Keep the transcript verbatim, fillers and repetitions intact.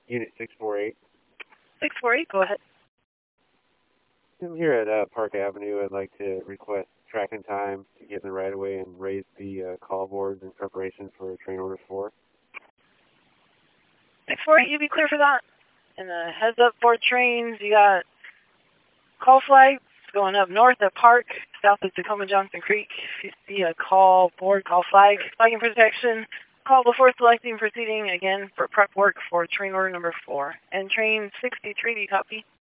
Unit six four eight. six four eight, go ahead. I'm here at uh, Park Avenue. I'd like to request tracking time to get in the right of way and raise the uh, call boards in preparation for train order four. six four eight, you be clear for that. And uh, heads up for trains, you got call flags going up north at Park, south of Tacoma Johnson Creek. If you see a call board, call flag, flagging protection, call before selecting proceeding again for prep work for train order number four. And train sixty-three, do you copy?